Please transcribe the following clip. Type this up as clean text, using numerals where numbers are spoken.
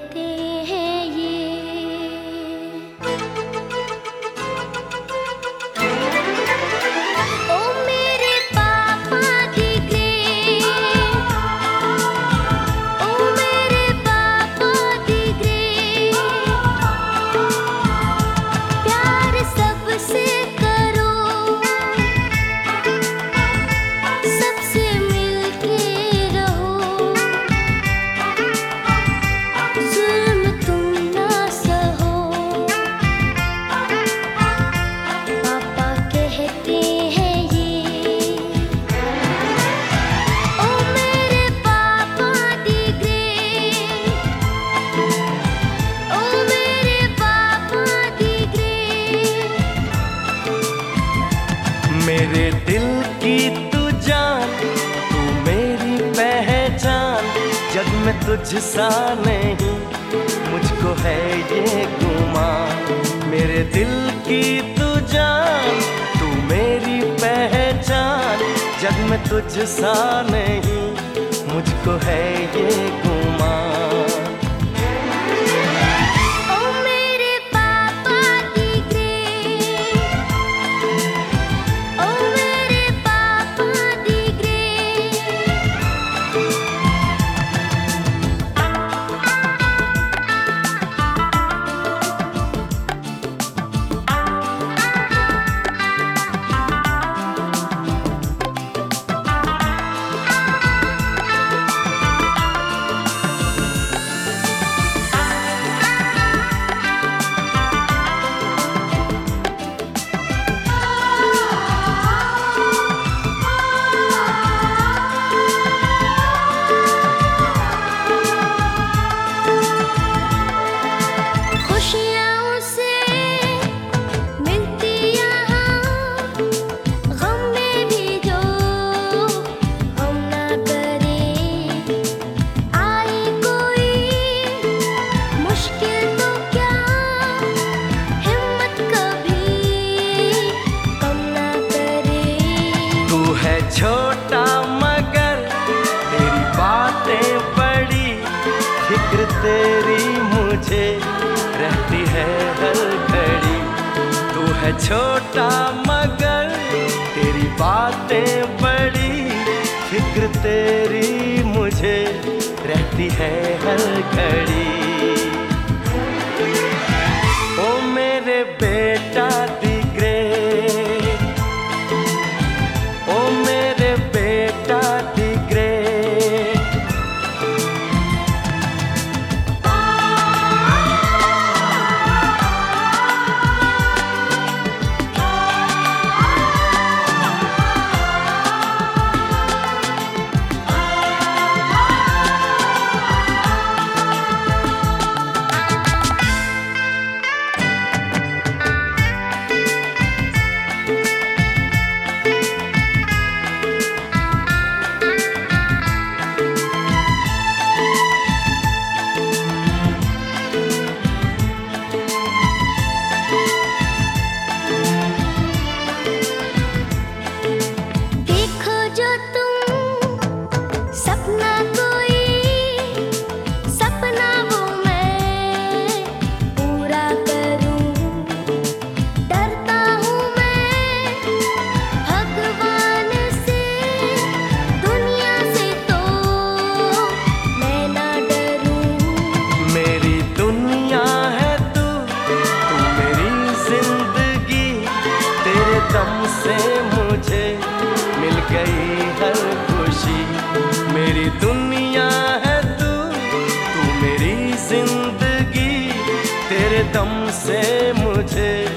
कहते हैं ये। ओ मेरे पापा दी ग्रेट, ओ मेरे पापा दी ग्रेट, प्यार सबसे करो, सबसे मिलके रहो, जुल्म तुम ना सहो। पापा कहते हैं ये। ओ मेरे पापा दी ग्रेट, ओ मेरे पापा दी ग्रेट। मेरे दिल की तू जान, तू मेरी पहचान, जग में तुझसा नहीं मुझको है ये गुमान। मेरे दिल की तू जान, तू मेरी पहचान, जग में तुझसा नहीं मुझको है ये गुमान। ओ मेरे पापा दी ग्रेट, ओ मेरे पापा दी ग्रेट। खुशियाँ उसे मिलती यहाँ, गम में भी जो हम ना करे। आए कोई मुश्किल तो क्या, हिम्मत कभी कम ना करे। तू है छोटा मगर तेरी बातें बड़ी, फिक्र तेरी मुझे रहती है हर घड़ी। तू है छोटा मगर तेरी बातें बड़ी, फिक्र तेरी मुझे रहती है हर घड़ी। ओ मेरे बेटा दी ग्रेट, ओ मेरे बेटा दी ग्रेट। देखो जो तुम सपना कोई, सपना वो मैं पूरा करूं। डरता हूँ मैं भगवान से, दुनिया से तो मैं ना डरूं। मेरी दुनिया है तू, तू मेरी जिंदगी, तेरे दम से मुझे मिल गई हर खुशी। मेरी दुनिया है तू, तू मेरी जिंदगी, तेरे दम से मुझे